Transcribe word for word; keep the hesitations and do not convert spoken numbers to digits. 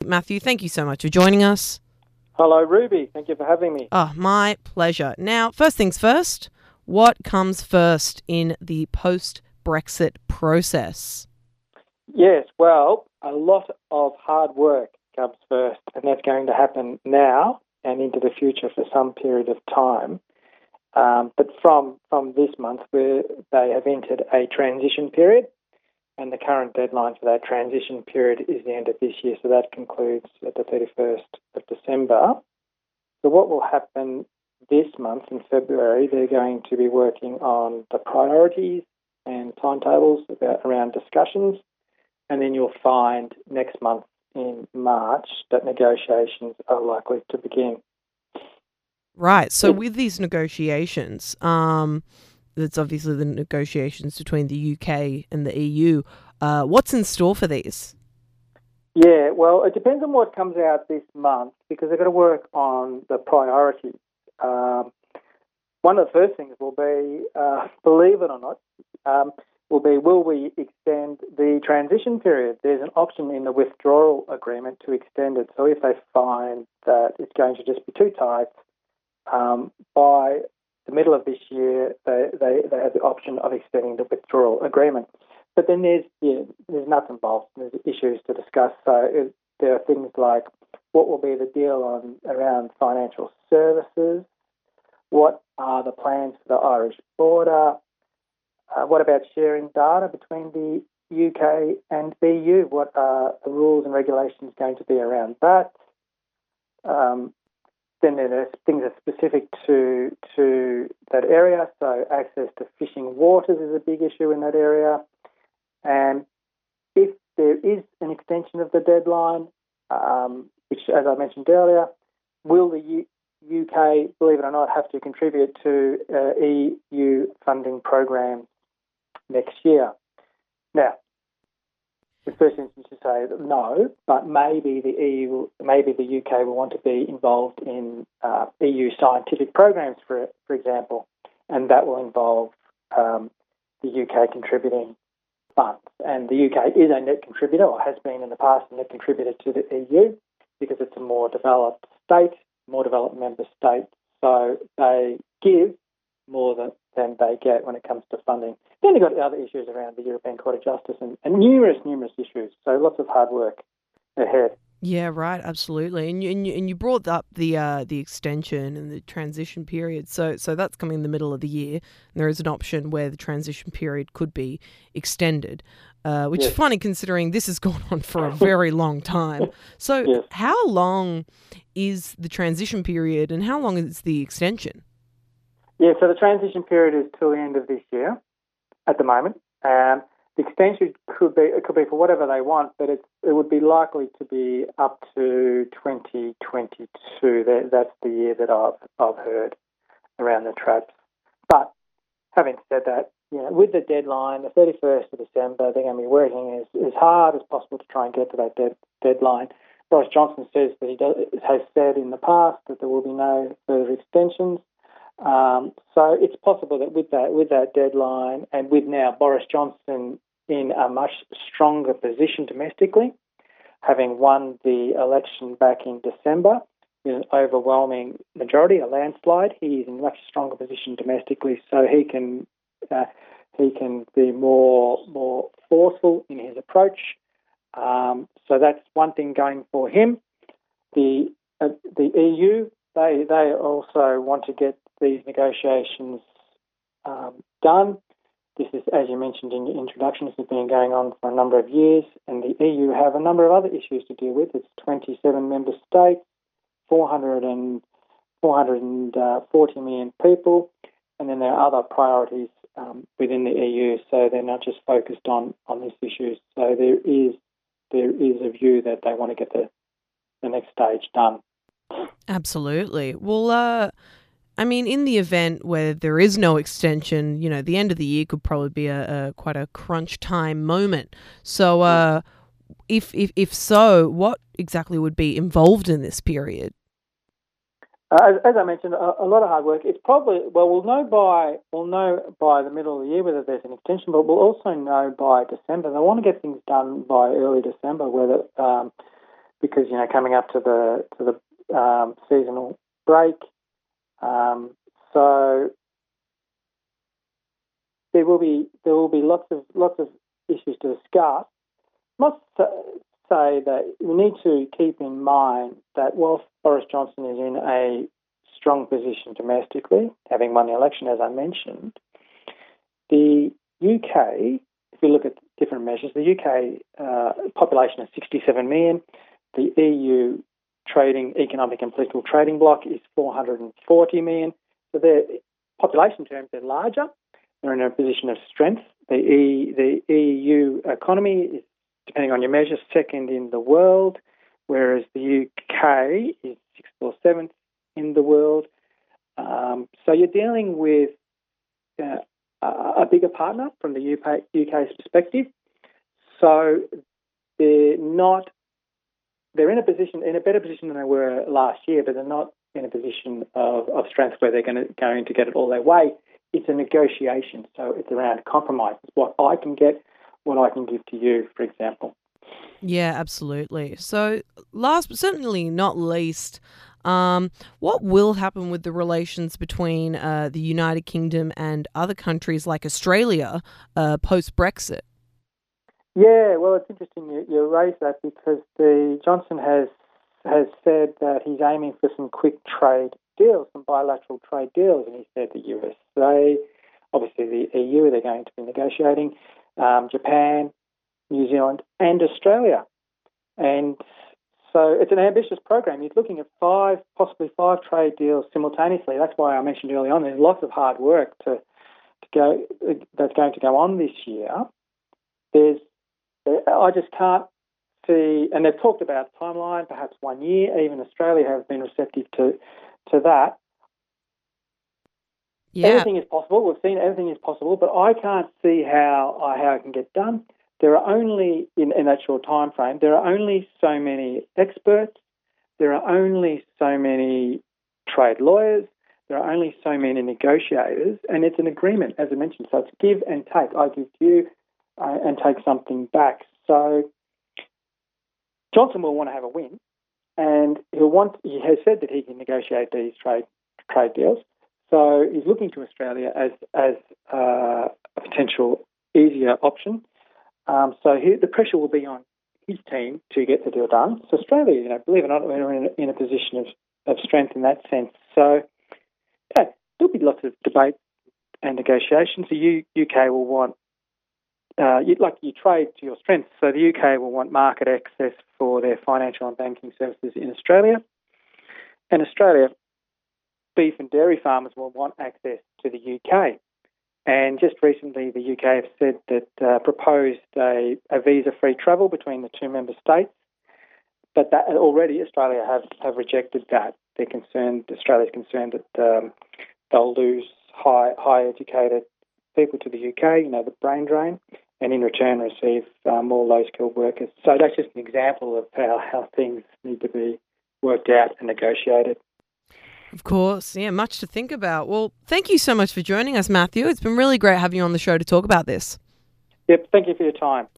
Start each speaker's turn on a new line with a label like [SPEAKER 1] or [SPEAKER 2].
[SPEAKER 1] Matthew, thank you so much for joining us.
[SPEAKER 2] Hello, Ruby. Thank you for having me.
[SPEAKER 1] Oh, my pleasure. Now, first things first, what comes first in the post-Brexit process?
[SPEAKER 2] Yes, well, a lot of hard work comes first, and that's going to happen now and into the future for some period of time. Um, but from from this month, where they have entered a transition period, and the current deadline for that transition period is the end of this year, so that concludes at the thirty-first of December. So what will happen this month in February, they're going to be working on the priorities and timetables about, around discussions, and then you'll find next month in March that negotiations are likely to begin.
[SPEAKER 1] Right. So with these negotiations, um, that's obviously the negotiations between the U K and the E U. Uh, what's in store for these?
[SPEAKER 2] Yeah, well, it depends on what comes out this month because they've got to work on the priorities. Um, one of the first things will be, uh, believe it or not, um, will be will we extend the transition period? There's an option in the withdrawal agreement to extend it. So if they find that it's going to just be too tight, um, by the middle of this year, they, they, they have the option of extending the withdrawal agreement. But then there's yeah, there's nuts and bolts, there's issues to discuss. So it, there are things like what will be the deal on around financial services, what are the plans for the Irish border, uh, what about sharing data between the U K and B U, what are the rules and regulations going to be around that. Um, Then there's things that are specific to to that area. So access to fishing waters is a big issue in that area. And if there is an extension of the deadline, um, which, as I mentioned earlier, will the U- UK, believe it or not, have to contribute to uh, E U funding programs next year? Now, the first instance to say that no, but maybe the E U, maybe the U K will want to be involved in uh, E U scientific programs, for for example, and that will involve um, the U K contributing funds. And the U K is a net contributor, or has been in the past a net contributor to the E U because it's a more developed state, more developed member state, so they give more than, than they get when it comes to funding. Then you've got other issues around the European Court of Justice and, and numerous, numerous issues. So lots of hard work ahead.
[SPEAKER 1] Yeah, right, absolutely. And you, and you, and you brought up the uh, the extension and the transition period. So so that's coming in the middle of the year. And there is an option where the transition period could be extended, uh, which
[SPEAKER 2] Yes.
[SPEAKER 1] is funny considering this has gone on for a very long time. So
[SPEAKER 2] Yes.
[SPEAKER 1] how long is the transition period and how long is the extension?
[SPEAKER 2] Yeah, so the transition period is till the end of this year at the moment. Um, the extension could be it could be for whatever they want, but it's, it would be likely to be up to twenty twenty-two. That, that's the year that I've I've heard around the traps. But having said that, you know, with the deadline, the thirty-first of December, they're going to be working as, as hard as possible to try and get to that de- deadline. Boris Johnson says that he does, has said in the past that there will be no further extensions. Um, so it's possible that with that with that deadline and with now Boris Johnson in a much stronger position domestically, having won the election back in December with an overwhelming majority, a landslide, he is in a much stronger position domestically, so he can uh, he can be more more forceful in his approach. Um, so that's one thing going for him. The uh, the E U they they also want to get these negotiations um, done. This is, as you mentioned in your introduction, this has been going on for a number of years, and the E U have a number of other issues to deal with. It's twenty-seven member states, four hundred and four hundred forty million people, and then there are other priorities um, within the E U, so they're not just focused on, on these issues. So there is there is a view that they want to get the, the next stage done.
[SPEAKER 1] Absolutely. Well, uh, I mean, in the event where there is no extension, you know, the end of the year could probably be a, a quite a crunch time moment. So, uh, if if if so, what exactly would be involved in this period?
[SPEAKER 2] Uh, as, as I mentioned, a, a lot of hard work. It's probably well, we'll know by we'll know by the middle of the year whether there's an extension, but we'll also know by December. They want to get things done by early December, whether um, because, you know, coming up to the to the um, seasonal break. Um, so there will be there will be lots of lots of issues to discuss. Must say that we need to keep in mind that whilst Boris Johnson is in a strong position domestically, having won the election, as I mentioned, the U K, if you look at different measures, the U K uh, population is sixty-seven million. The E U trading, economic and political trading bloc is four hundred forty million. So their population terms, they're larger. They're in a position of strength. The, e, the E U economy is, depending on your measure, second in the world, whereas the U K is sixth or seventh in the world. Um, so you're dealing with uh, a bigger partner from the U K, U K's perspective. So they're not, they're in a position, in a better position than they were last year, but they're not in a position of, of strength where they're going to, going to get it all their way. It's a negotiation, so it's around compromise. It's what I can get, what I can give to you, for example.
[SPEAKER 1] Yeah, absolutely. So last but certainly not least, um, what will happen with the relations between uh, the United Kingdom and other countries like Australia uh, post-Brexit?
[SPEAKER 2] Yeah, well, it's interesting you, you raise that because the Johnson has has said that he's aiming for some quick trade deals, some bilateral trade deals, and he said the U S A, obviously the E U, they're going to be negotiating, um, Japan, New Zealand, and Australia. And so it's an ambitious program. He's looking at five, possibly five trade deals simultaneously. That's why I mentioned early on there's lots of hard work to, to go that's going to go on this year. There's, I just can't see, and they've talked about timeline, perhaps one year. Even Australia have been receptive to to that.
[SPEAKER 1] Yeah.
[SPEAKER 2] Anything is possible. We've seen everything is possible, but I can't see how uh, how it can get done. There are only, in, in that short time frame, there are only so many experts, there are only so many trade lawyers, there are only so many negotiators, and it's an agreement, as I mentioned. So it's give and take. I give to you uh, and take something back. So Johnson will want to have a win, and he'll want. He has said that he can negotiate these trade trade deals. So he's looking to Australia as as uh, a potential easier option. Um, so he, the pressure will be on his team to get the deal done. So Australia, you know, believe it or not, we're in a, in a position of, of strength in that sense. So yeah, there'll be lots of debate and negotiations. The U, UK will want, uh, you, like you trade to your strengths. So the U K will want market access for their financial and banking services in Australia. And Australia, beef and dairy farmers will want access to the U K. And just recently, the U K have said that uh, proposed a, a visa-free travel between the two member states, but that already Australia have, have rejected that. They're concerned. Australia's concerned that um, they'll lose high high educated people to the U K. You know, the brain drain, and in return receive uh, more low skilled workers. So that's just an example of how, how things need to be worked out and negotiated.
[SPEAKER 1] Of course. Yeah, much to think about. Well, thank you so much for joining us, Matthew. It's been really great having you on the show to talk about this.
[SPEAKER 2] Yep, thank you for your time.